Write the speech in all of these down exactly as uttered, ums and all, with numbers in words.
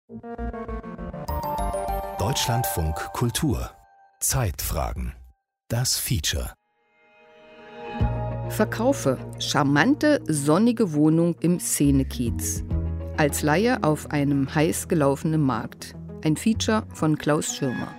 Deutschlandfunk Kultur. Zeitfragen. Das Feature. Verkaufe charmante, sonnige Wohnung im Szenekiez. Als Laie auf einem heiß gelaufenen Markt. Ein Feature von Klaus Schirmer.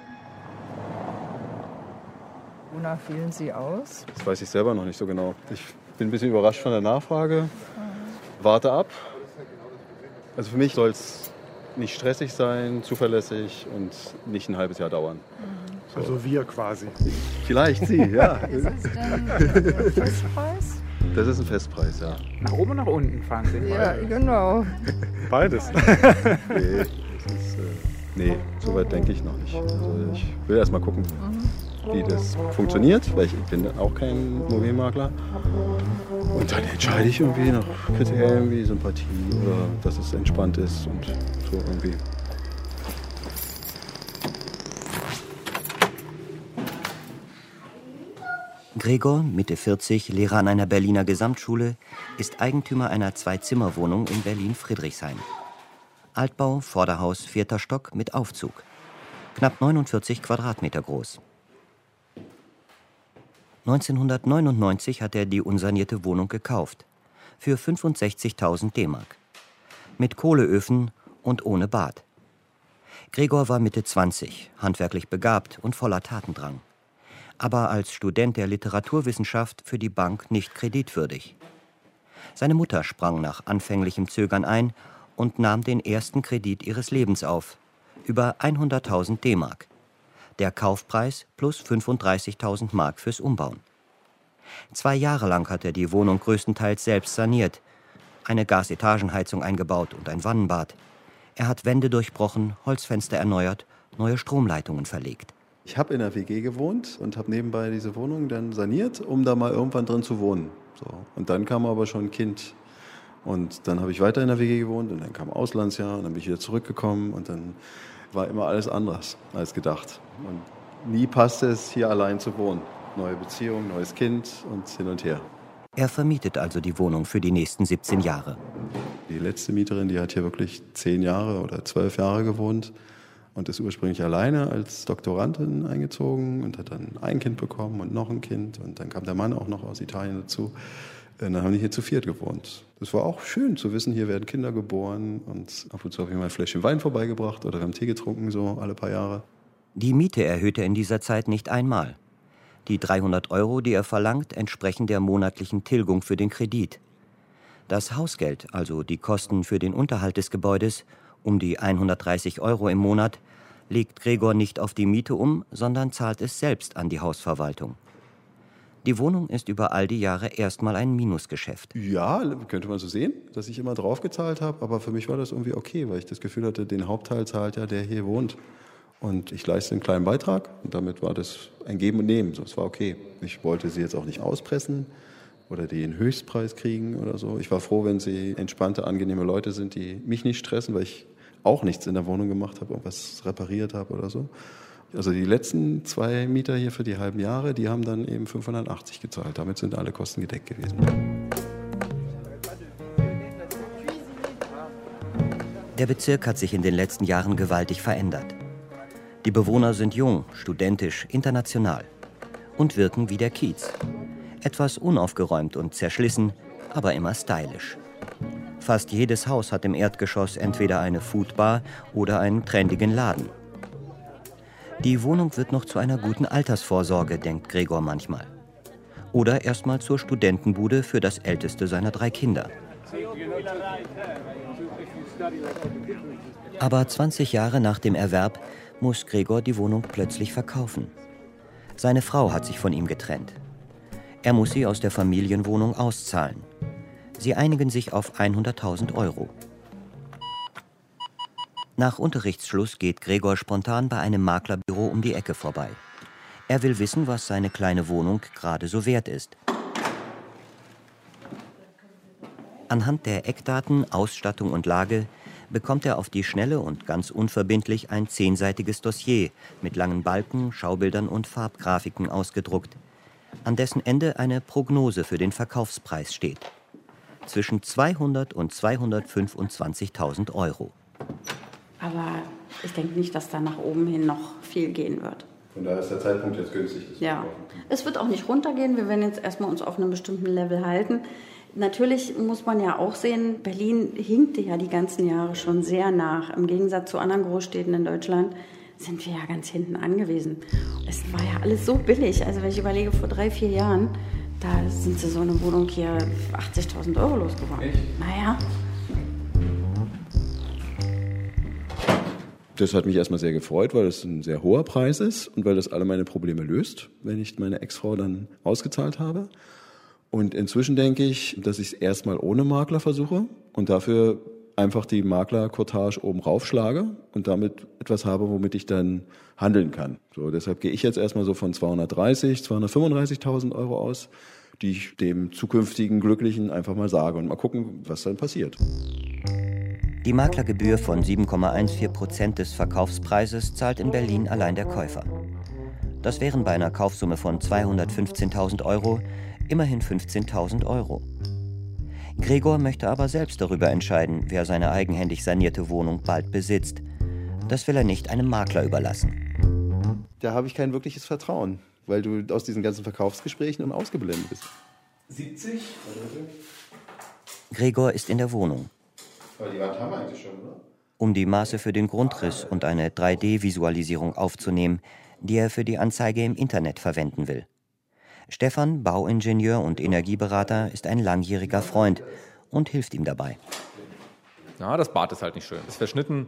Wonach wählen Sie aus? Das weiß ich selber noch nicht so genau. Ich bin ein bisschen überrascht von der Nachfrage. Warte ab. Also für mich soll es nicht stressig sein, zuverlässig und nicht ein halbes Jahr dauern. So. Also wir quasi. Vielleicht Sie, ja. Ist das denn ein Festpreis? Das ist ein Festpreis, ja. Nach oben und nach unten fahren Sie mal. Ja, genau. Beides. Nee, das ist, äh, nee, so weit denke ich noch nicht. Also ich will erst mal gucken, wie das funktioniert, weil ich bin auch kein Immobilienmakler. Und dann entscheide ich irgendwie nach Kriterien wie Sympathie oder dass es entspannt ist und so irgendwie. Gregor, Mitte vierzig, Lehrer an einer Berliner Gesamtschule, ist Eigentümer einer Zwei-Zimmer-Wohnung in Berlin-Friedrichshain. Altbau, Vorderhaus, vierter Stock mit Aufzug. Knapp neunundvierzig Quadratmeter groß. neunzehnhundertneunundneunzig hat er die unsanierte Wohnung gekauft. Für fünfundsechzigtausend D-Mark. Mit Kohleöfen und ohne Bad. Gregor war Mitte zwanzig, handwerklich begabt und voller Tatendrang. Aber als Student der Literaturwissenschaft für die Bank nicht kreditwürdig. Seine Mutter sprang nach anfänglichem Zögern ein und nahm den ersten Kredit ihres Lebens auf, über hunderttausend D-Mark. Der Kaufpreis plus fünfunddreißigtausend Mark fürs Umbauen. Zwei Jahre lang hat er die Wohnung größtenteils selbst saniert, eine Gasetagenheizung eingebaut und ein Wannenbad. Er hat Wände durchbrochen, Holzfenster erneuert, neue Stromleitungen verlegt. Ich habe in der W G gewohnt und habe nebenbei diese Wohnung dann saniert, um da mal irgendwann drin zu wohnen. So. Und dann kam aber schon ein Kind. Und dann habe ich weiter in der W G gewohnt und dann kam Auslandsjahr und dann bin ich wieder zurückgekommen und dann war immer alles anders als gedacht. Und nie passte es, hier allein zu wohnen. Neue Beziehung, neues Kind und hin und her. Er vermietet also die Wohnung für die nächsten siebzehn Jahre. Die letzte Mieterin, die hat hier wirklich zehn Jahre oder zwölf Jahre gewohnt. Und ist ursprünglich alleine als Doktorandin eingezogen und hat dann ein Kind bekommen und noch ein Kind. Und dann kam der Mann auch noch aus Italien dazu. Und dann haben die hier zu viert gewohnt. Das war auch schön zu wissen, hier werden Kinder geboren. Und ab und zu habe ich mal ein Fläschchen Wein vorbeigebracht oder wir haben Tee getrunken, so alle paar Jahre. Die Miete erhöht er in dieser Zeit nicht einmal. Die dreihundert Euro, die er verlangt, entsprechen der monatlichen Tilgung für den Kredit. Das Hausgeld, also die Kosten für den Unterhalt des Gebäudes, um die hundertdreißig Euro im Monat, legt Gregor nicht auf die Miete um, sondern zahlt es selbst an die Hausverwaltung. Die Wohnung ist über all die Jahre erstmal ein Minusgeschäft. Ja, könnte man so sehen, dass ich immer draufgezahlt habe, aber für mich war das irgendwie okay, weil ich das Gefühl hatte, den Hauptteil zahlt ja der hier wohnt. Und ich leiste einen kleinen Beitrag und damit war das ein Geben und Nehmen, so, es war okay. Ich wollte sie jetzt auch nicht auspressen oder den Höchstpreis kriegen oder so. Ich war froh, wenn sie entspannte, angenehme Leute sind, die mich nicht stressen, weil ich auch nichts in der Wohnung gemacht habe, irgendwas repariert habe oder so. Also die letzten zwei Mieter hier für die halben Jahre, die haben dann eben fünfhundertachtzig gezahlt. Damit sind alle Kosten gedeckt gewesen. Der Bezirk hat sich in den letzten Jahren gewaltig verändert. Die Bewohner sind jung, studentisch, international und wirken wie der Kiez. Etwas unaufgeräumt und zerschlissen, aber immer stylisch. Fast jedes Haus hat im Erdgeschoss entweder eine Foodbar oder einen trendigen Laden. Die Wohnung wird noch zu einer guten Altersvorsorge, denkt Gregor manchmal. Oder erstmal zur Studentenbude für das älteste seiner drei Kinder. Aber zwanzig Jahre nach dem Erwerb muss Gregor die Wohnung plötzlich verkaufen. Seine Frau hat sich von ihm getrennt. Er muss sie aus der Familienwohnung auszahlen. Sie einigen sich auf hunderttausend Euro. Nach Unterrichtsschluss geht Gregor spontan bei einem Maklerbüro um die Ecke vorbei. Er will wissen, was seine kleine Wohnung gerade so wert ist. Anhand der Eckdaten, Ausstattung und Lage bekommt er auf die Schnelle und ganz unverbindlich ein zehnseitiges Dossier mit langen Balken, Schaubildern und Farbgrafiken ausgedruckt, an dessen Ende eine Prognose für den Verkaufspreis steht. Zwischen zweihundert und zweihundertfünfundzwanzigtausend Euro. Aber ich denke nicht, dass da nach oben hin noch viel gehen wird. Von daher ist der Zeitpunkt jetzt günstig. Das ja, es wird auch nicht runtergehen. Wir werden jetzt erstmal uns auf einem bestimmten Level halten. Natürlich muss man ja auch sehen, Berlin hinkte ja die ganzen Jahre schon sehr nach. Im Gegensatz zu anderen Großstädten in Deutschland sind wir ja ganz hinten angewiesen. Es war ja alles so billig. Also wenn ich überlege, vor drei, vier Jahren, da sind sie so eine Wohnung hier achtzigtausend Euro losgeworden. Echt? Naja. Das hat mich erstmal sehr gefreut, weil es ein sehr hoher Preis ist und weil das alle meine Probleme löst, wenn ich meine Ex-Frau dann ausgezahlt habe. Und inzwischen denke ich, dass ich es erstmal ohne Makler versuche und dafür einfach die Makler-Cottage oben raufschlage und damit etwas habe, womit ich dann handeln kann. So, deshalb gehe ich jetzt erstmal so von zweihundertdreißig, zweihundertfünfunddreißigtausend Euro aus, die ich dem zukünftigen Glücklichen einfach mal sage und mal gucken, was dann passiert. Die Maklergebühr von sieben Komma vierzehn Prozent des Verkaufspreises zahlt in Berlin allein der Käufer. Das wären bei einer Kaufsumme von zweihundertfünfzehntausend Euro immerhin fünfzehntausend Euro. Gregor möchte aber selbst darüber entscheiden, wer seine eigenhändig sanierte Wohnung bald besitzt. Das will er nicht einem Makler überlassen. Da habe ich kein wirkliches Vertrauen, weil du aus diesen ganzen Verkaufsgesprächen immer ausgeblendet bist. siebzig? Gregor ist in der Wohnung. Aber die Wand haben wir eigentlich schon, oder? Um die Maße für den Grundriss und eine drei D Visualisierung aufzunehmen, die er für die Anzeige im Internet verwenden will. Stefan, Bauingenieur und Energieberater, ist ein langjähriger Freund und hilft ihm dabei. Ja, das Bad ist halt nicht schön. Es ist verschnitten.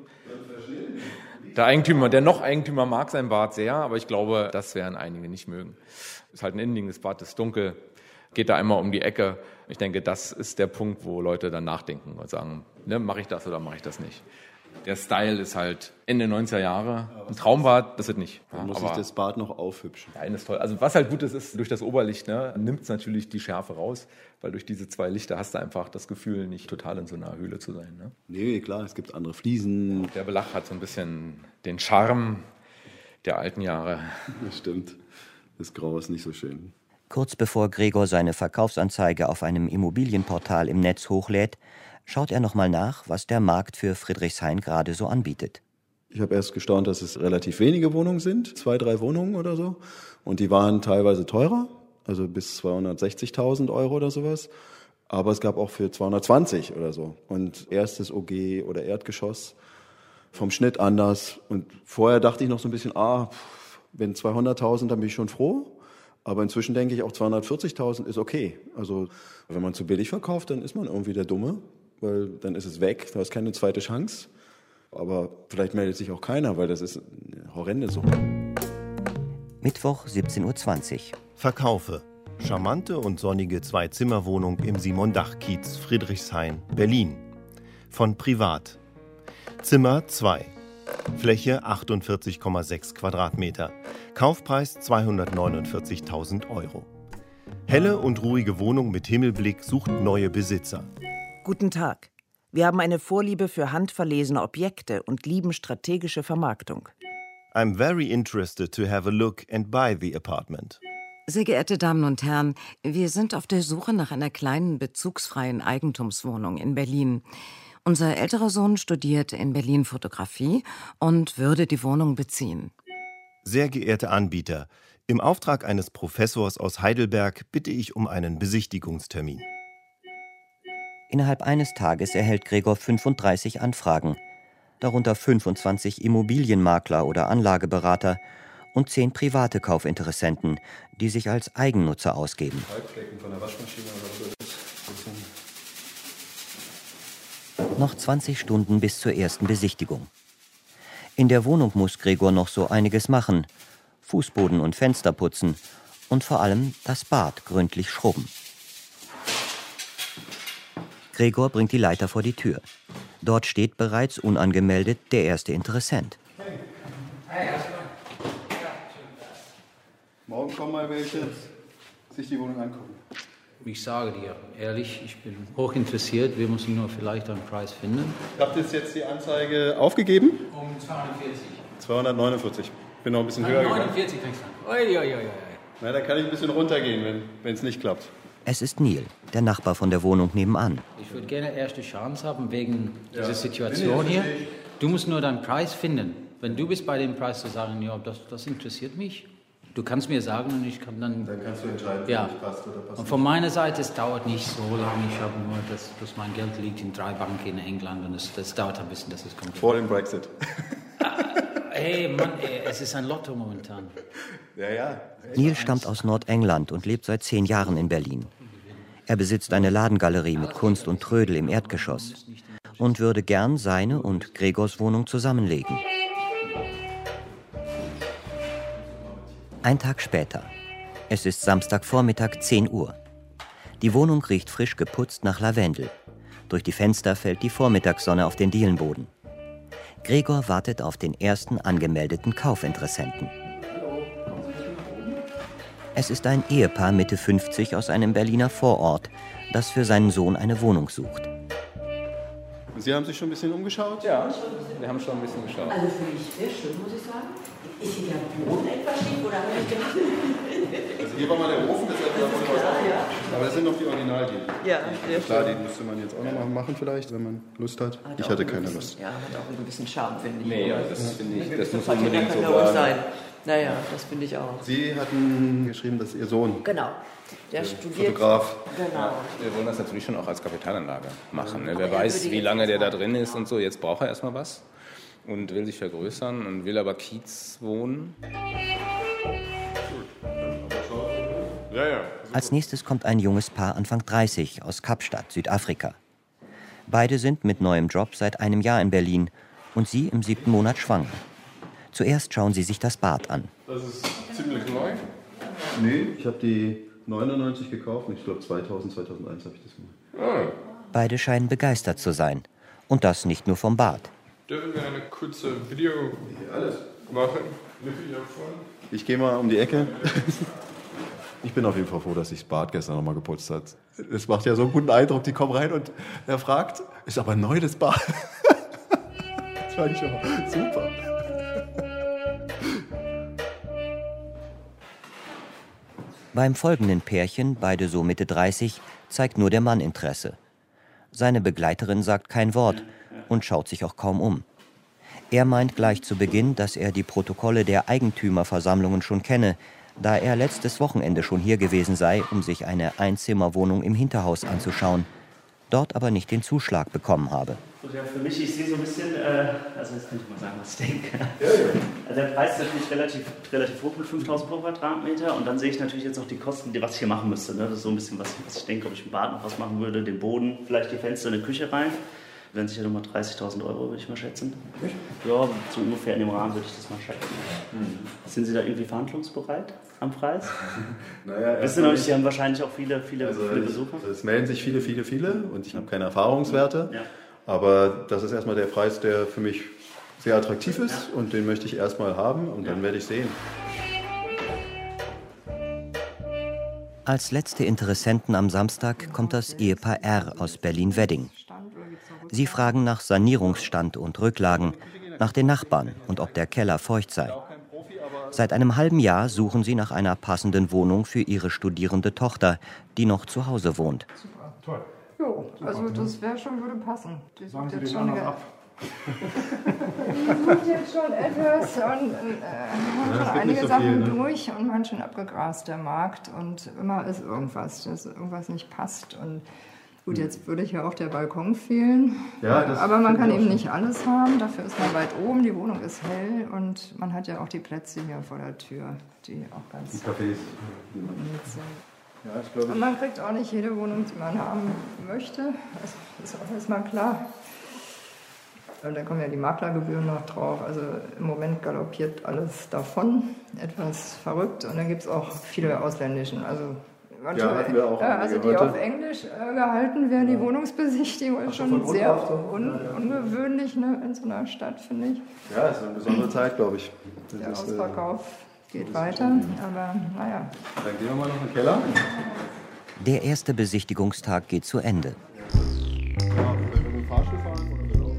Der Eigentümer, der noch Eigentümer mag sein Bad sehr, aber ich glaube, das werden einige nicht mögen. Es ist halt ein innenliegendes Bad, ist dunkel, geht da einmal um die Ecke. Ich denke, das ist der Punkt, wo Leute dann nachdenken und sagen, ne, mache ich das oder mache ich das nicht. Der Style ist halt Ende neunziger Jahre. Ein Traumbad, das ist nicht. Dann muss ich das Bad noch aufhübschen. Ja, ist toll. Also was halt gut ist, ist durch das Oberlicht, ne, nimmt es natürlich die Schärfe raus, weil durch diese zwei Lichter hast du einfach das Gefühl, nicht total in so einer Höhle zu sein. Ne? Nee, klar, es gibt andere Fliesen. Der Belach hat so ein bisschen den Charme der alten Jahre. Das stimmt. Das Grau ist nicht so schön. Kurz bevor Gregor seine Verkaufsanzeige auf einem Immobilienportal im Netz hochlädt, schaut er nochmal nach, was der Markt für Friedrichshain gerade so anbietet. Ich habe erst gestaunt, dass es relativ wenige Wohnungen sind, zwei, drei Wohnungen oder so. Und die waren teilweise teurer, also bis zweihundertsechzigtausend Euro oder sowas. Aber es gab auch für zweihundertzwanzig oder so. Und erstes O G oder Erdgeschoss, vom Schnitt anders. Und vorher dachte ich noch so ein bisschen, ah, wenn zweihunderttausend, dann bin ich schon froh. Aber inzwischen denke ich, auch zweihundertvierzigtausend ist okay. Also wenn man zu billig verkauft, dann ist man irgendwie der Dumme, weil dann ist es weg, du hast keine zweite Chance. Aber vielleicht meldet sich auch keiner, weil das ist eine horrende Summe. Mittwoch, siebzehn Uhr zwanzig. Verkaufe. Charmante und sonnige Zwei-Zimmer-Wohnung im Simon-Dach-Kiez, Friedrichshain, Berlin. Von Privat. Zimmer zwei. Fläche achtundvierzig Komma sechs Quadratmeter. Kaufpreis zweihundertneunundvierzigtausend Euro. Helle und ruhige Wohnung mit Himmelblick sucht neue Besitzer. Guten Tag. Wir haben eine Vorliebe für handverlesene Objekte und lieben strategische Vermarktung. I'm very interested to have a look and buy the apartment. Sehr geehrte Damen und Herren, wir sind auf der Suche nach einer kleinen bezugsfreien Eigentumswohnung in Berlin. Unser älterer Sohn studiert in Berlin Fotografie und würde die Wohnung beziehen. Sehr geehrte Anbieter, im Auftrag eines Professors aus Heidelberg bitte ich um einen Besichtigungstermin. Innerhalb eines Tages erhält Gregor fünfunddreißig Anfragen, darunter fünfundzwanzig Immobilienmakler oder Anlageberater und zehn private Kaufinteressenten, die sich als Eigennutzer ausgeben. Von der Waschmaschine oder so. Noch zwanzig Stunden bis zur ersten Besichtigung. In der Wohnung muss Gregor noch so einiges machen. Fußboden und Fenster putzen und vor allem das Bad gründlich schrubben. Gregor bringt die Leiter vor die Tür. Dort steht bereits unangemeldet der erste Interessent. Morgen kommen mal welche sich die Wohnung angucken. Ich sage dir ehrlich, ich bin hochinteressiert. Wir müssen nur vielleicht einen Preis finden. Habt ihr jetzt die Anzeige aufgegeben? Um zweihundertvierzig. zweihundertneunundvierzig. Bin noch ein bisschen höher gegangen. neunundvierzig fängst du an. Oi, oi, oi, oi. Na, da kann ich ein bisschen runtergehen, wenn es nicht klappt. Es ist Neil, der Nachbar von der Wohnung nebenan. Ich würde gerne erste Chance haben wegen ja. dieser Situation hier. Du musst nur deinen Preis finden. Wenn du bist bei dem Preis zu sagen, ja, das, das interessiert mich. Du kannst mir sagen und ich kann dann... Dann kannst du entscheiden, ja. ob es passt oder passt. Und von meiner Seite, es dauert nicht so lange. Ich habe nur, dass, dass mein Geld liegt in drei Banken in England und es, das dauert ein bisschen, dass es kommt. Vor dem Brexit. Hey Mann, ey, es ist ein Lotto momentan. Ja, ja. Neil stammt aus Nordengland und lebt seit zehn Jahren in Berlin. Er besitzt eine Ladengalerie mit Kunst und Trödel im Erdgeschoss und würde gern seine und Gregors Wohnung zusammenlegen. Ein Tag später. Es ist Samstagvormittag, zehn Uhr. Die Wohnung riecht frisch geputzt nach Lavendel. Durch die Fenster fällt die Vormittagssonne auf den Dielenboden. Gregor wartet auf den ersten angemeldeten Kaufinteressenten. Es ist ein Ehepaar Mitte fünfzig aus einem Berliner Vorort, das für seinen Sohn eine Wohnung sucht. Sie haben sich schon ein bisschen umgeschaut? Ja, wir haben schon ein bisschen geschaut. Also finde ich sehr schön, muss ich sagen. Ist hier der Boden etwas schief oder habe ich gedacht? Also hier war mal der Ofen, das ist ja klar, ja. Aber das sind noch die Originaldielen. Ja, sehr klar, schön. die müsste man jetzt auch noch mal machen vielleicht, wenn man Lust hat. Hat ich auch hatte ein keine bisschen, Lust. Ja, hat auch einen gewissen Charme, finde ich. Nee, ja, das finde ich, das muss Hat ja unbedingt gar so keine sein. sein. Naja, das finde ich auch. Sie hatten geschrieben, dass Ihr Sohn Genau. Der studiert. Fotograf. Genau. Wir wollen das natürlich schon auch als Kapitalanlage machen. Ne? Aber Wer er weiß, würde wie jetzt lange der da sagen, drin ist und so. Jetzt braucht er erstmal was und will sich vergrößern und will aber Kiez wohnen. Ja, ja. Als nächstes kommt ein junges Paar Anfang dreißig aus Kapstadt, Südafrika. Beide sind mit neuem Job seit einem Jahr in Berlin und sie im siebten Monat schwanger. Zuerst schauen sie sich das Bad an. Das ist ziemlich neu. Nee, ich habe die neunundneunzig gekauft und ich glaube zweitausend, zweitausendeins habe ich das gemacht. Ah. Beide scheinen begeistert zu sein. Und das nicht nur vom Bad. Dürfen wir eine kurze Video alles machen? Ja, ich gehe mal um die Ecke. Ich bin auf jeden Fall froh, dass sich das Bad gestern noch mal geputzt hat. Es macht ja so einen guten Eindruck, die kommen rein und er fragt, ist aber neu das Bad? Das fand ich schon super. Beim folgenden Pärchen, beide so Mitte dreißig, zeigt nur der Mann Interesse. Seine Begleiterin sagt kein Wort und schaut sich auch kaum um. Er meint gleich zu Beginn, dass er die Protokolle der Eigentümerversammlungen schon kenne, da er letztes Wochenende schon hier gewesen sei, um sich eine Einzimmerwohnung im Hinterhaus anzuschauen, dort aber nicht den Zuschlag bekommen habe. Ja, für mich, ich sehe so ein bisschen, äh, also jetzt kann ich mal sagen, was ich denke. Also der Preis ist natürlich relativ, relativ hoch mit fünftausend pro Quadratmeter und dann sehe ich natürlich jetzt auch die Kosten, was ich hier machen müsste. Ne? Das ist so ein bisschen, was, was ich denke, ob ich im Bad noch was machen würde, den Boden, vielleicht die Fenster in die Küche rein. Wären sicher nochmal dreißigtausend Euro, würde ich mal schätzen. Ja, so ungefähr in dem Rahmen würde ich das mal schätzen. Mhm. Sind Sie da irgendwie verhandlungsbereit am Preis? Naja, Wissen Sie noch nicht, Sie haben wahrscheinlich auch viele, viele, also viele Besucher. Ich, es melden sich viele, viele, viele und ich habe keine Erfahrungswerte. Ja. Aber das ist erstmal der Preis, der für mich sehr attraktiv ist und den möchte ich erstmal haben und dann werde ich sehen. Als letzte Interessenten am Samstag kommt das Ehepaar R. aus Berlin-Wedding. Sie fragen nach Sanierungsstand und Rücklagen, nach den Nachbarn und ob der Keller feucht sei. Seit einem halben Jahr suchen sie nach einer passenden Wohnung für ihre studierende Tochter, die noch zu Hause wohnt. Super, toll. Jo, also das wäre schon, würde passen. Die Sagen Sie jetzt den schon anderen ab. Die sucht jetzt schon etwas und äh, haben Ja, schon es gibt einige nicht so Sachen viel, ne? durch und man schon abgegrast, der Markt. Und immer ist irgendwas, dass irgendwas nicht passt. Und gut, jetzt würde hier auch der Balkon fehlen. Ja, das aber man kann finde ich eben auch nicht alles haben. Dafür ist man weit oben, die Wohnung ist hell und man hat ja auch die Plätze hier vor der Tür, die auch ganz Die Cafés. nett sind. Ja, ich glaube, Und man kriegt auch nicht jede Wohnung, die man haben möchte. Das ist auch erstmal klar. Und dann kommen ja die Maklergebühren noch drauf. Also im Moment galoppiert alles davon. Etwas verrückt. Und dann gibt es auch viele ausländischen. Also manche, Ja, hatten wir auch äh, also die heute. auf Englisch äh, gehalten werden, die Wohnungsbesichtigung, ist Ach, von schon Grund sehr auf so? un Ja, ja. ungewöhnlich, ne, in so einer Stadt, finde ich. ja, es ist eine besondere Zeit, glaube ich. Das Der ist, äh, Ausverkauf geht weiter. Aber naja. Dann gehen wir mal noch in den Keller. Der erste Besichtigungstag geht zu Ende. Ja, wenn wir mit dem Fahrstuhl fahren oder mit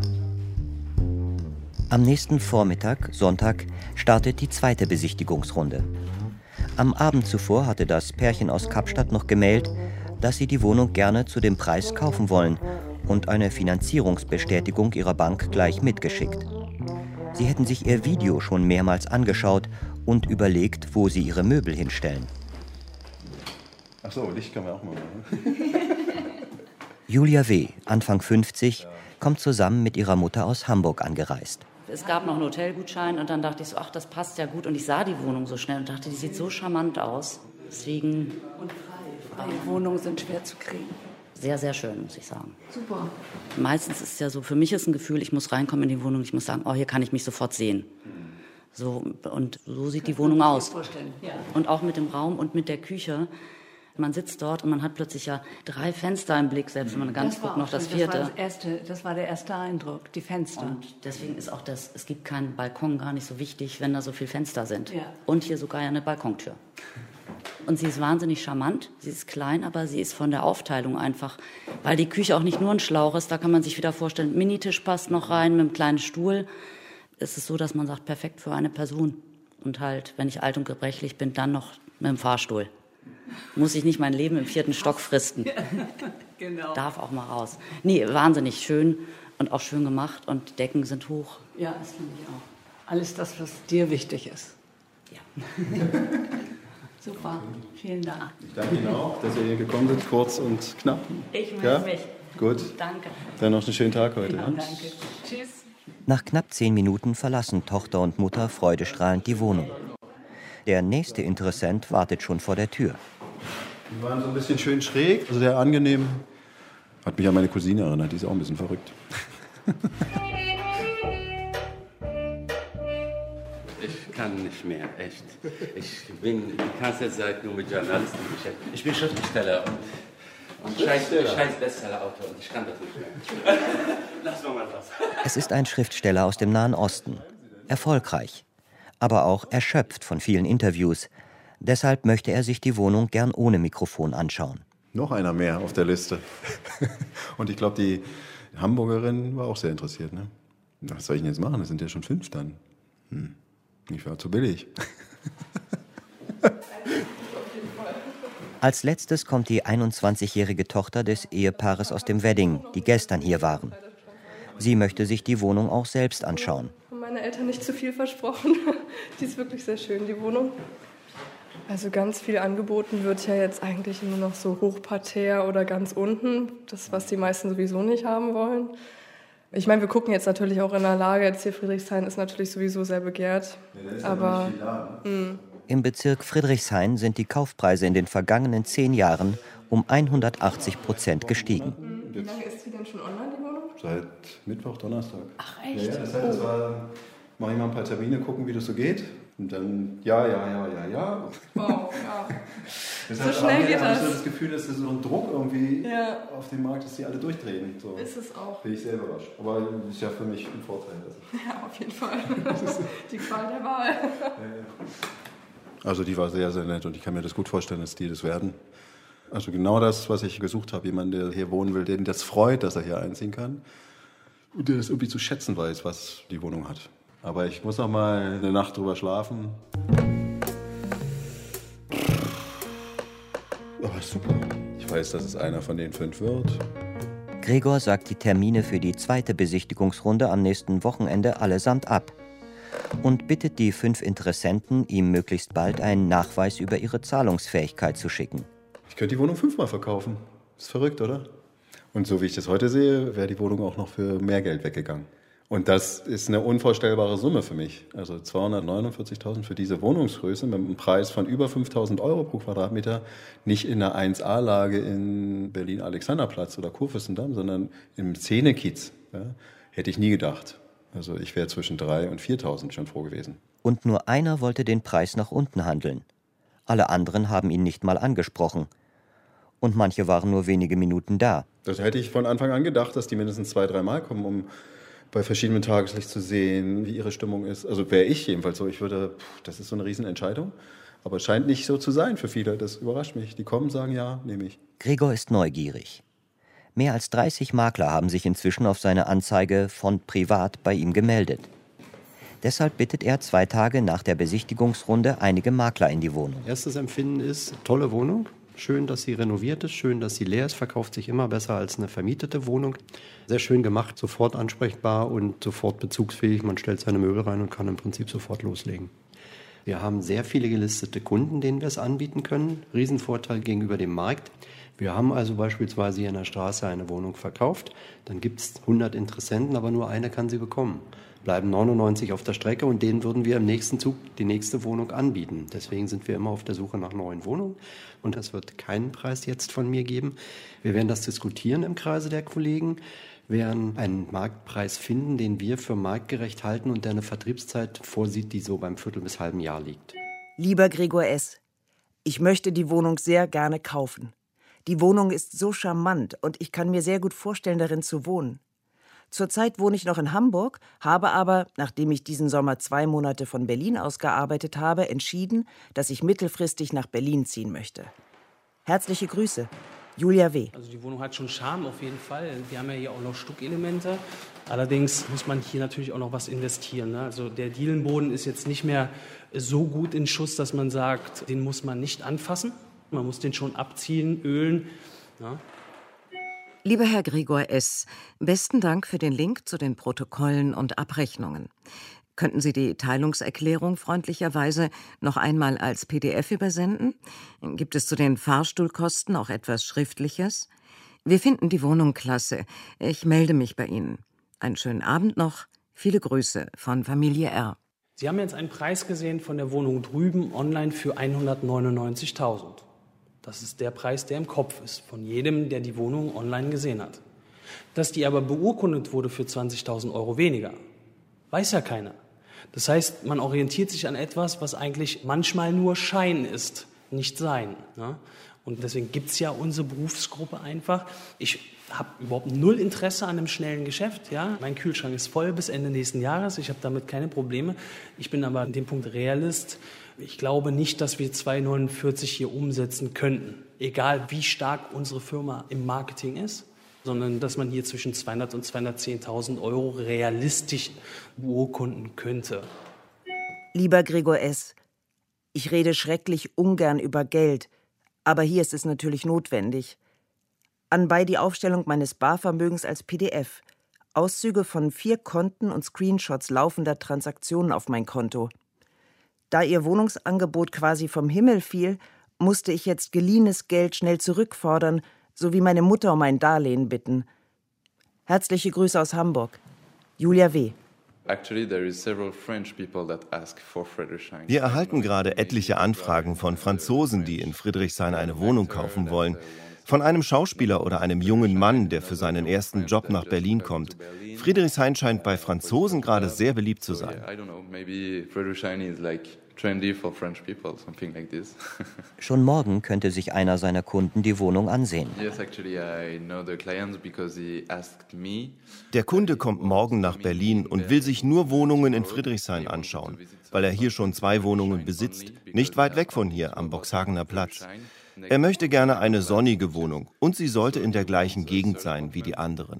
Am nächsten Vormittag, Sonntag, startet die zweite Besichtigungsrunde. Am Abend zuvor hatte das Pärchen aus Kapstadt noch gemeldet, dass sie die Wohnung gerne zu dem Preis kaufen wollen und eine Finanzierungsbestätigung ihrer Bank gleich mitgeschickt. Sie hätten sich ihr Video schon mehrmals angeschaut und überlegt, wo sie ihre Möbel hinstellen. Ach so, Licht kann man auch mal machen. Julia W., Anfang fünfzig, kommt zusammen mit ihrer Mutter aus Hamburg angereist. Es gab noch einen Hotelgutschein und dann dachte ich so, ach, das passt ja gut. Und ich sah die Wohnung so schnell und dachte, die sieht so charmant aus. Deswegen... Und frei. Freie Wohnungen sind schwer zu kriegen. Sehr, sehr schön, muss ich sagen. Super. Meistens ist es ja so, für mich ist ein Gefühl, ich muss reinkommen in die Wohnung, ich muss sagen, oh, hier kann ich mich sofort sehen. So, und so sieht die Wohnung aus. Ja. Und auch mit dem Raum und mit der Küche. Man sitzt dort und man hat plötzlich ja drei Fenster im Blick, selbst wenn man ganz guckt, noch das vierte. Das war, das, erste, das war der erste Eindruck, die Fenster. Und deswegen ist auch das, es gibt keinen Balkon gar nicht so wichtig, wenn da so viele Fenster sind. Ja. Und hier sogar ja eine Balkontür. Und sie ist wahnsinnig charmant, sie ist klein, aber sie ist von der Aufteilung einfach, weil die Küche auch nicht nur ein Schlauch ist, da kann man sich wieder vorstellen, ein Minitisch passt noch rein mit einem kleinen Stuhl. Es ist so, dass man sagt, perfekt für eine Person. Und halt, wenn ich alt und gebrechlich bin, dann noch mit dem Fahrstuhl. Muss ich nicht mein Leben im vierten Stock fristen. Genau. Darf auch mal raus. Nee, wahnsinnig schön und auch schön gemacht und Decken sind hoch. Ja, das finde ich auch. Alles das, was dir wichtig ist. Ja. Super, vielen Dank. Ich danke Ihnen auch, dass ihr hier gekommen seid, kurz und knapp. Ich melde ja? mich. Gut. Danke. Dann noch einen schönen Tag heute. Ja, Ja? danke. Tschüss. Nach knapp zehn Minuten verlassen Tochter und Mutter freudestrahlend die Wohnung. Der nächste Interessent wartet schon vor der Tür. Die waren so ein bisschen schön schräg, also sehr angenehm. Hat mich an meine Cousine erinnert, die ist auch ein bisschen verrückt. Ich kann nicht mehr, echt. Ich bin die ganze Zeit nur mit Journalisten beschäftigt. Ich bin Schriftsteller und, und scheiß, scheiß Bestsellerautor und ich kann das nicht mehr. Lass mal mal was. Es ist ein Schriftsteller aus dem Nahen Osten. Erfolgreich, aber auch erschöpft von vielen Interviews. Deshalb möchte er sich die Wohnung gern ohne Mikrofon anschauen. Noch einer mehr auf der Liste. Und ich glaube, die Hamburgerin war auch sehr interessiert. Ne? Was soll ich denn jetzt machen? Das sind ja schon fünf dann. Hm. Ich war zu billig. Als letztes kommt die einundzwanzigjährige Tochter des Ehepaares aus dem Wedding, die gestern hier waren. Sie möchte sich die Wohnung auch selbst anschauen. Haben meine Eltern nicht zu viel versprochen. Die ist wirklich sehr schön, die Wohnung. Also ganz viel angeboten wird ja jetzt eigentlich nur noch so Hochparterre oder ganz unten. Das, was die meisten sowieso nicht haben wollen. Ich meine, wir gucken jetzt natürlich auch in der Lage. Jetzt hier Friedrichshain ist natürlich sowieso sehr begehrt. Ja, aber da, ne? Im Bezirk Friedrichshain sind die Kaufpreise in den vergangenen zehn Jahren um hundertachtzig Prozent gestiegen. Wie lange ist die denn schon online, die Wohnung? Seit Mittwoch, Donnerstag. Ach echt? Ja, das heißt, das war, mach ich mal ein paar Termine, gucken, wie das so geht. Und dann, ja, ja, ja, ja, ja. Wow, ja. Das so heißt, schnell geht das. Ich das. habe so das Gefühl, dass das so ein Druck irgendwie ja. auf dem Markt ist, dass die alle durchdrehen. So. Ist es auch. Bin ich sehr überrascht. Aber das ist ja für mich ein Vorteil. Also. Ja, auf jeden Fall. Das ist die Qual der Wahl. Also die war sehr, sehr nett und ich kann mir das gut vorstellen, dass die das werden. Also genau das, was ich gesucht habe. Jemand, der hier wohnen will, den das freut, dass er hier einziehen kann. Und der das irgendwie zu schätzen weiß, was die Wohnung hat. Aber ich muss noch mal eine Nacht drüber schlafen. Aber super. Ich weiß, dass es einer von den fünf wird. Gregor sagt die Termine für die zweite Besichtigungsrunde am nächsten Wochenende allesamt ab und bittet die fünf Interessenten, ihm möglichst bald einen Nachweis über ihre Zahlungsfähigkeit zu schicken. Ich könnte die Wohnung fünfmal verkaufen. Ist verrückt, oder? Und so wie ich das heute sehe, wäre die Wohnung auch noch für mehr Geld weggegangen. Und das ist eine unvorstellbare Summe für mich. Also zweihundertneunundvierzigtausend für diese Wohnungsgröße mit einem Preis von über fünftausend Euro pro Quadratmeter. Nicht in einer eins A-Lage in Berlin-Alexanderplatz oder Kurfürstendamm, sondern im Szenekiez. Ja, hätte ich nie gedacht. Also ich wäre zwischen dreitausend und viertausend schon froh gewesen. Und nur einer wollte den Preis nach unten handeln. Alle anderen haben ihn nicht mal angesprochen. Und manche waren nur wenige Minuten da. Das hätte ich von Anfang an gedacht, dass die mindestens zwei, dreimal kommen, um bei verschiedenen Tageslicht zu sehen, wie ihre Stimmung ist. Also wäre ich jedenfalls so. Ich würde, pff, das ist so eine Riesenentscheidung. Aber es scheint nicht so zu sein für viele. Das überrascht mich. Die kommen, sagen ja, nehme ich. Gregor ist neugierig. Mehr als dreißig Makler haben sich inzwischen auf seine Anzeige von privat bei ihm gemeldet. Deshalb bittet er zwei Tage nach der Besichtigungsrunde einige Makler in die Wohnung. Erstes Empfinden ist, tolle Wohnung. Schön, dass sie renoviert ist, schön, dass sie leer ist, verkauft sich immer besser als eine vermietete Wohnung. Sehr schön gemacht, sofort ansprechbar und sofort bezugsfähig. Man stellt seine Möbel rein und kann im Prinzip sofort loslegen. Wir haben sehr viele gelistete Kunden, denen wir es anbieten können. Riesenvorteil gegenüber dem Markt. Wir haben also beispielsweise hier in der Straße eine Wohnung verkauft. Dann gibt es hundert Interessenten, aber nur eine kann sie bekommen. Bleiben neunundneunzig auf der Strecke und denen würden wir im nächsten Zug die nächste Wohnung anbieten. Deswegen sind wir immer auf der Suche nach neuen Wohnungen und es wird keinen Preis jetzt von mir geben. Wir werden das diskutieren im Kreise der Kollegen, werden einen Marktpreis finden, den wir für marktgerecht halten und der eine Vertriebszeit vorsieht, die so beim Viertel bis halben Jahr liegt. Lieber Gregor S., ich möchte die Wohnung sehr gerne kaufen. Die Wohnung ist so charmant und ich kann mir sehr gut vorstellen, darin zu wohnen. Zurzeit wohne ich noch in Hamburg, habe aber, nachdem ich diesen Sommer zwei Monate von Berlin aus gearbeitet habe, entschieden, dass ich mittelfristig nach Berlin ziehen möchte. Herzliche Grüße, Julia W. Also die Wohnung hat schon Charme auf jeden Fall. Wir haben ja hier auch noch Stuckelemente. Allerdings muss man hier natürlich auch noch was investieren. Ne? Also der Dielenboden ist jetzt nicht mehr so gut in Schuss, dass man sagt, den muss man nicht anfassen. Man muss den schon abziehen, ölen. Ja. Lieber Herr Gregor S., besten Dank für den Link zu den Protokollen und Abrechnungen. Könnten Sie die Teilungserklärung freundlicherweise noch einmal als P D F übersenden? Gibt es zu den Fahrstuhlkosten auch etwas Schriftliches? Wir finden die Wohnung klasse. Ich melde mich bei Ihnen. Einen schönen Abend noch. Viele Grüße von Familie R. Sie haben jetzt einen Preis gesehen von der Wohnung drüben online für hundertneunundneunzigtausend. Das ist der Preis, der im Kopf ist, von jedem, der die Wohnung online gesehen hat. Dass die aber beurkundet wurde für zwanzigtausend Euro weniger, weiß ja keiner. Das heißt, man orientiert sich an etwas, was eigentlich manchmal nur Schein ist, nicht Sein. Ne? Und deswegen gibt es ja unsere Berufsgruppe einfach. Ich habe überhaupt null Interesse an einem schnellen Geschäft. Ja? Mein Kühlschrank ist voll bis Ende nächsten Jahres. Ich habe damit keine Probleme. Ich bin aber an dem Punkt Realist. Ich glaube nicht, dass wir zwei Komma neunundvierzig hier umsetzen könnten, egal wie stark unsere Firma im Marketing ist, sondern dass man hier zwischen zweihundert und zweihundertzehntausend Euro realistisch beurkunden könnte. Lieber Gregor S., ich rede schrecklich ungern über Geld, aber hier ist es natürlich notwendig. Anbei die Aufstellung meines Barvermögens als P D F, Auszüge von vier Konten und Screenshots laufender Transaktionen auf mein Konto. Da Ihr Wohnungsangebot quasi vom Himmel fiel, musste ich jetzt geliehenes Geld schnell zurückfordern, sowie meine Mutter um ein Darlehen bitten. Herzliche Grüße aus Hamburg. Julia W. Wir erhalten gerade etliche Anfragen von Franzosen, die in Friedrichshain eine Wohnung kaufen wollen. Von einem Schauspieler oder einem jungen Mann, der für seinen ersten Job nach Berlin kommt. Friedrichshain scheint bei Franzosen gerade sehr beliebt zu sein. Schon morgen könnte sich einer seiner Kunden die Wohnung ansehen. Der Kunde kommt morgen nach Berlin und will sich nur Wohnungen in Friedrichshain anschauen, weil er hier schon zwei Wohnungen besitzt, nicht weit weg von hier am Boxhagener Platz. Er möchte gerne eine sonnige Wohnung und sie sollte in der gleichen Gegend sein wie die anderen.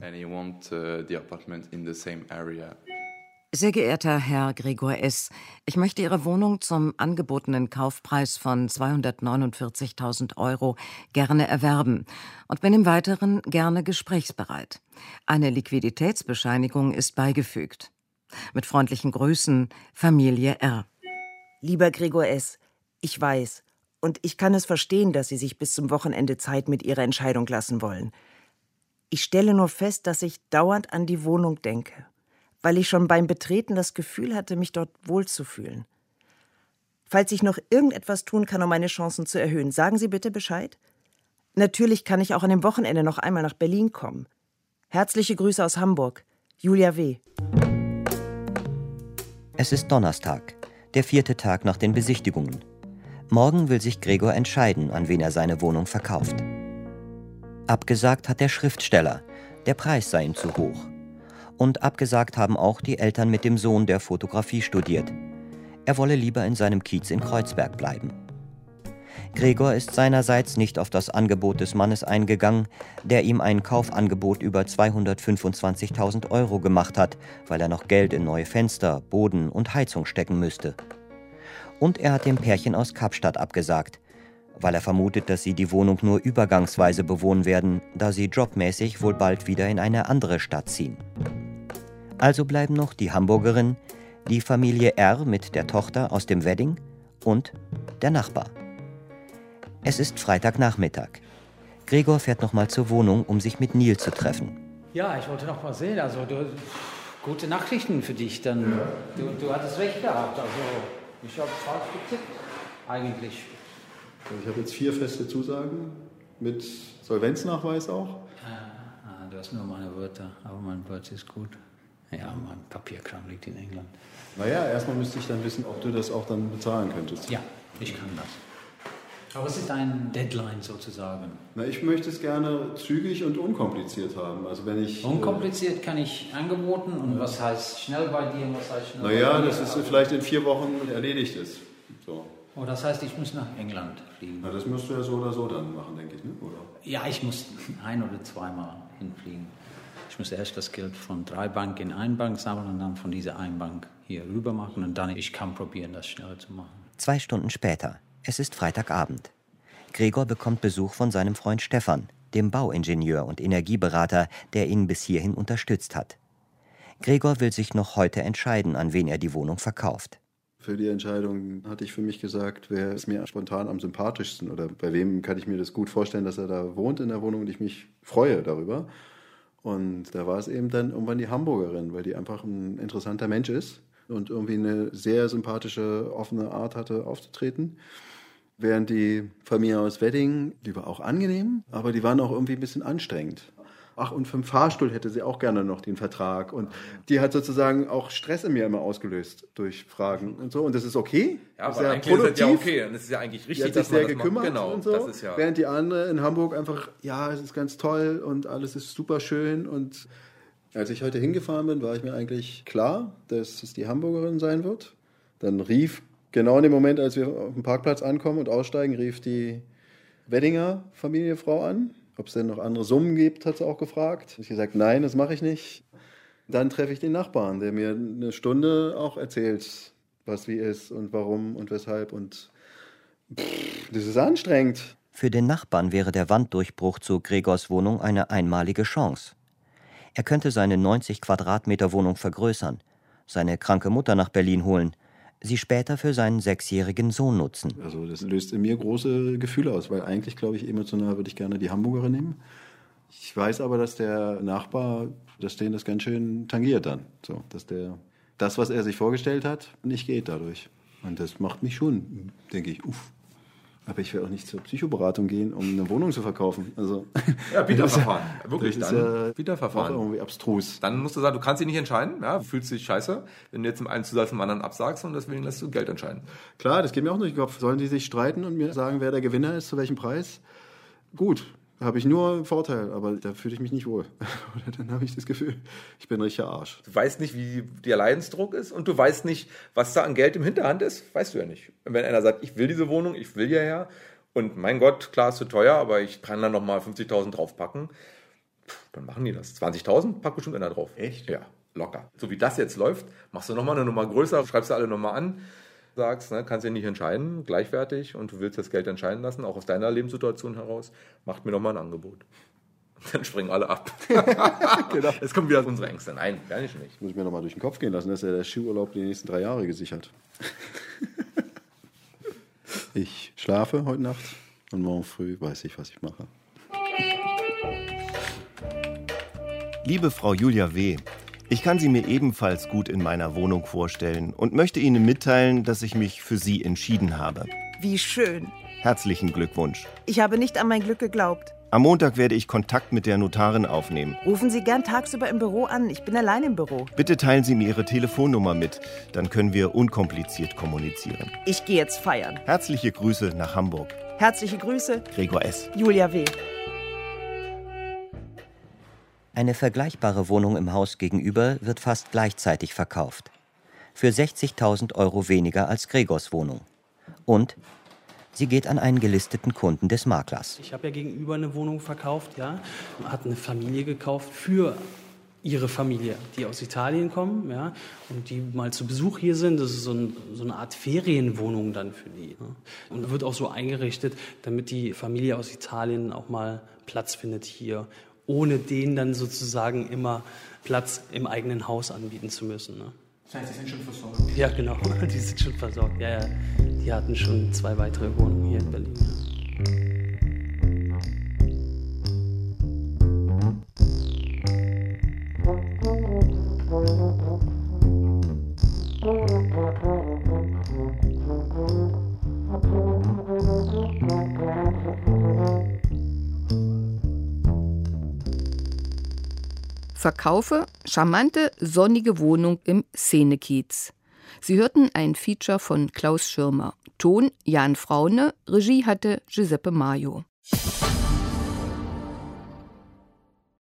Sehr geehrter Herr Gregor S., ich möchte Ihre Wohnung zum angebotenen Kaufpreis von zweihundertneunundvierzigtausend Euro gerne erwerben und bin im Weiteren gerne gesprächsbereit. Eine Liquiditätsbescheinigung ist beigefügt. Mit freundlichen Grüßen, Familie R. Lieber Gregor S., ich weiß, und ich kann es verstehen, dass Sie sich bis zum Wochenende Zeit mit Ihrer Entscheidung lassen wollen. Ich stelle nur fest, dass ich dauernd an die Wohnung denke, weil ich schon beim Betreten das Gefühl hatte, mich dort wohlzufühlen. Falls ich noch irgendetwas tun kann, um meine Chancen zu erhöhen, sagen Sie bitte Bescheid. Natürlich kann ich auch an dem Wochenende noch einmal nach Berlin kommen. Herzliche Grüße aus Hamburg. Julia W. Es ist Donnerstag, der vierte Tag nach den Besichtigungen. Morgen will sich Gregor entscheiden, an wen er seine Wohnung verkauft. Abgesagt hat der Schriftsteller, der Preis sei ihm zu hoch. Und abgesagt haben auch die Eltern mit dem Sohn, der Fotografie studiert. Er wolle lieber in seinem Kiez in Kreuzberg bleiben. Gregor ist seinerseits nicht auf das Angebot des Mannes eingegangen, der ihm ein Kaufangebot über zweihundertfünfundzwanzigtausend Euro gemacht hat, weil er noch Geld in neue Fenster, Boden und Heizung stecken müsste. Und er hat dem Pärchen aus Kapstadt abgesagt, weil er vermutet, dass sie die Wohnung nur übergangsweise bewohnen werden, da sie jobmäßig wohl bald wieder in eine andere Stadt ziehen. Also bleiben noch die Hamburgerin, die Familie R. mit der Tochter aus dem Wedding und der Nachbar. Es ist Freitagnachmittag. Gregor fährt noch mal zur Wohnung, um sich mit Neil zu treffen. Ja, ich wollte noch mal sehen, also du, gute Nachrichten für dich. Dann, ja. du, du hattest recht gehabt, also ich habe falsch getippt, eigentlich. Also ich habe jetzt vier feste Zusagen mit Solvenznachweis auch. Ah, du hast nur meine Wörter, aber mein Wort ist gut. Ja, mein Papierkram liegt in England. Naja, erstmal müsste ich dann wissen, ob du das auch dann bezahlen könntest. Ja, ich kann das. Aber was ist dein Deadline sozusagen? Na, ich möchte es gerne zügig und unkompliziert haben. Also wenn ich, unkompliziert kann ich angeboten und was heißt schnell bei dir und was heißt schnell naja, bei dir? Naja, dass es vielleicht in vier Wochen erledigt ist. So. Oh, das heißt, ich muss nach England fliegen. Na, das musst du ja so oder so dann machen, denke ich, ne? Oder? Ja, ich muss ein- oder zweimal hinfliegen. Ich muss erst das Geld von drei Banken in eine Bank sammeln und dann von dieser einen Bank hier rüber machen und dann ich kann probieren, das schneller zu machen. Zwei Stunden später. Es ist Freitagabend. Gregor bekommt Besuch von seinem Freund Stefan, dem Bauingenieur und Energieberater, der ihn bis hierhin unterstützt hat. Gregor will sich noch heute entscheiden, an wen er die Wohnung verkauft. Für die Entscheidung hatte ich für mich gesagt, wer ist mir spontan am sympathischsten oder bei wem kann ich mir das gut vorstellen, dass er da wohnt in der Wohnung und ich mich freue darüber. Und da war es eben dann irgendwann die Hamburgerin, weil die einfach ein interessanter Mensch ist und irgendwie eine sehr sympathische, offene Art hatte aufzutreten. Während die Familie aus Wedding, die war auch angenehm, aber die waren auch irgendwie ein bisschen anstrengend. Ach, und für den Fahrstuhl hätte sie auch gerne noch den Vertrag. Und die hat sozusagen auch Stress in mir immer ausgelöst durch Fragen und so. Und das ist okay. Ja, das aber ist eigentlich ist das ja okay. Und es ist ja eigentlich richtig, dass man das macht. Gekümmert genau, und so. Das ist ja Während die andere in Hamburg einfach, ja, es ist ganz toll und alles ist super schön. Und als ich heute hingefahren bin, war ich mir eigentlich klar, dass es die Hamburgerin sein wird. Dann rief, genau in dem Moment, als wir auf dem Parkplatz ankommen und aussteigen, rief die Weddinger Familiefrau an. Ob es denn noch andere Summen gibt, hat sie auch gefragt. Ich habe gesagt, nein, das mache ich nicht. Dann treffe ich den Nachbarn, der mir eine Stunde auch erzählt, was wie ist und warum und weshalb. Und pff, das ist anstrengend. Für den Nachbarn wäre der Wanddurchbruch zu Gregors Wohnung eine einmalige Chance. Er könnte seine neunzig Quadratmeter Wohnung vergrößern, seine kranke Mutter nach Berlin holen, sie später für seinen sechsjährigen Sohn nutzen. Also das löst in mir große Gefühle aus, weil eigentlich, glaube ich, emotional würde ich gerne die Hamburgerin nehmen. Ich weiß aber, dass der Nachbar, dass den das ganz schön tangiert dann. So, dass der, das, was er sich vorgestellt hat, nicht geht dadurch. Und das macht mich schon, denke ich, uff. Aber ich will auch nicht zur Psychoberatung gehen, um eine Wohnung zu verkaufen. Also, ja, Wiederverfahren. Ja, wirklich, das dann ist ja Wiederverfahren. Auch irgendwie abstrus. Dann musst du sagen, du kannst dich nicht entscheiden. Ja, du fühlst dich scheiße, wenn du jetzt im einen Zusatz zum anderen absagst und deswegen lässt du Geld entscheiden. Klar, das geht mir auch durch den Kopf. Sollen die sich streiten und mir sagen, wer der Gewinner ist, zu welchem Preis? Gut, da habe ich nur einen Vorteil, aber da fühle ich mich nicht wohl. Dann habe ich das Gefühl, ich bin ein richtiger Arsch. Du weißt nicht, wie der Leidensdruck ist und du weißt nicht, was da an Geld im Hinterhand ist. Weißt du ja nicht. Und wenn einer sagt, ich will diese Wohnung, ich will hierher, und mein Gott, klar, ist zu teuer, aber ich kann da nochmal fünfzigtausend draufpacken. Puh, dann machen die das. zwanzigtausend packt bestimmt einer drauf. Echt? Ja, locker. So wie das jetzt läuft, machst du nochmal eine Nummer größer, schreibst du alle nochmal an, sagst, ne, kannst dich nicht entscheiden, gleichwertig, und du willst das Geld entscheiden lassen, auch aus deiner Lebenssituation heraus, macht mir nochmal ein Angebot. Dann springen alle ab. Genau. Jetzt kommen wieder unsere Ängste. Nein, gar nicht. nicht. Muss ich mir nochmal durch den Kopf gehen lassen, dass er der Skiurlaub die nächsten drei Jahre gesichert. Ich schlafe heute Nacht und morgen früh weiß ich, was ich mache. Liebe Frau Julia W., ich kann Sie mir ebenfalls gut in meiner Wohnung vorstellen und möchte Ihnen mitteilen, dass ich mich für Sie entschieden habe. Wie schön. Herzlichen Glückwunsch. Ich habe nicht an mein Glück geglaubt. Am Montag werde ich Kontakt mit der Notarin aufnehmen. Rufen Sie gern tagsüber im Büro an. Ich bin allein im Büro. Bitte teilen Sie mir Ihre Telefonnummer mit. Dann können wir unkompliziert kommunizieren. Ich gehe jetzt feiern. Herzliche Grüße nach Hamburg. Herzliche Grüße. Gregor S. Julia W. Eine vergleichbare Wohnung im Haus gegenüber wird fast gleichzeitig verkauft. Für sechzigtausend Euro weniger als Gregors Wohnung. Und sie geht an einen gelisteten Kunden des Maklers. Ich habe ja gegenüber eine Wohnung verkauft, ja. Hat eine Familie gekauft für ihre Familie, die aus Italien kommen, ja, und die mal zu Besuch hier sind. Das ist so, ein, so eine Art Ferienwohnung dann für die. Ja. Und wird auch so eingerichtet, damit die Familie aus Italien auch mal Platz findet hier, ohne denen dann sozusagen immer Platz im eigenen Haus anbieten zu müssen. Ne. Das heißt, die sind schon versorgt? Ja, genau, die sind schon versorgt. Ja, ja. Die hatten schon zwei weitere Wohnungen hier in Berlin. Ja. Verkaufe charmante, sonnige Wohnung im Szenekiez. Sie hörten ein Feature von Klaus Schirmer. Ton Jan Fraune, Regie hatte Giuseppe Maio.